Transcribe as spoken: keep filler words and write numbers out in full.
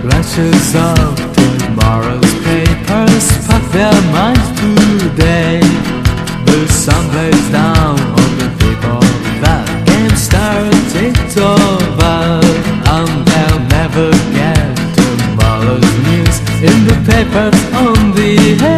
Rushes of tomorrow's papers pack their minds today. The sun plays down on the people. The game starts, it's over, and they'll never get tomorrow's news in the papers on the air.